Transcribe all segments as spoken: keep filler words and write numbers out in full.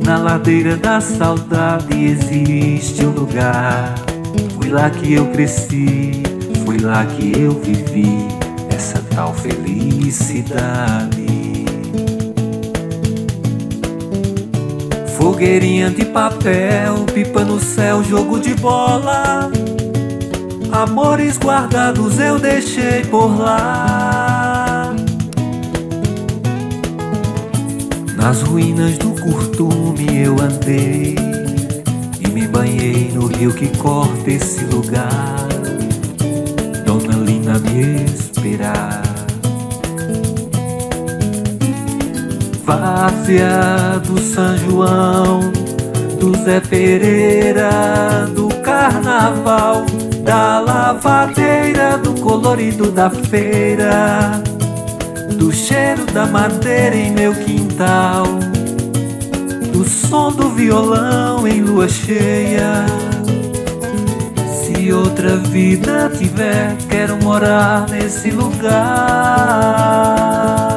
Na ladeira da saudade existe um lugar. Foi lá que eu cresci, foi lá que eu vivi essa tal felicidade. Fogueirinha de papel, pipa no céu, jogo de bola. Amores guardados eu deixei por lá. Nas ruínas do curtume eu andei e me banhei no rio que corta esse lugar. Dona Lina me esperar. Várzea do São João, do Zé Pereira, do carnaval, da lavadeira, do colorido da feira, do cheiro da madeira em meu quintal, do som do violão em lua cheia. Se outra vida tiver, quero morar nesse lugar.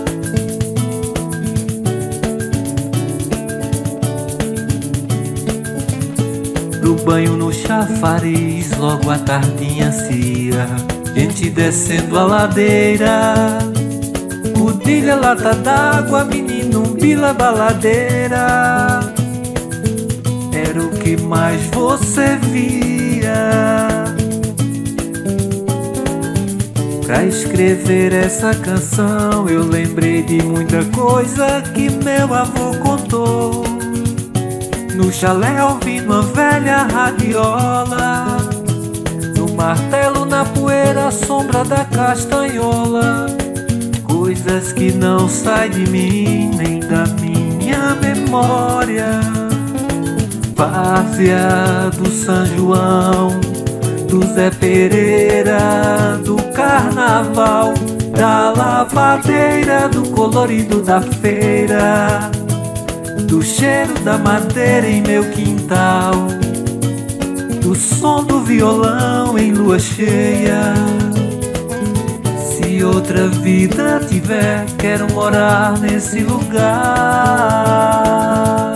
Do banho no chafariz, logo a tardinha cia, gente descendo a ladeira. Udilha, lata d'água, menino, bila, baladeira. Era o que mais você via. Pra escrever essa canção eu lembrei de muita coisa que meu avô contou. No chalé ouvindo uma velha radiola, no martelo, na poeira, a sombra da castanhola. Coisas que não saem de mim nem da minha memória. Várzea do São João, do Zé Pereira, do carnaval, da lavadeira, do colorido da feira, do cheiro da madeira em meu quintal, do som do violão em lua cheia. Se outra vida tiver, quero morar nesse lugar.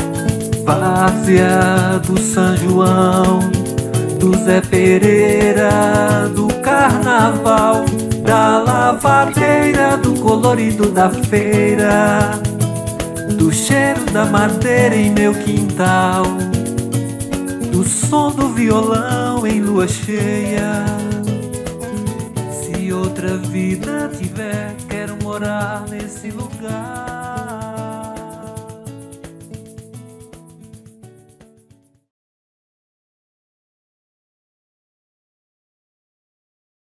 Várzea do São João, do Zé Pereira, do carnaval, da lavadeira, do colorido da feira, do cheiro da madeira em meu quintal, do som do violão em lua cheia. Se outra vida tiver, quero morar nesse lugar.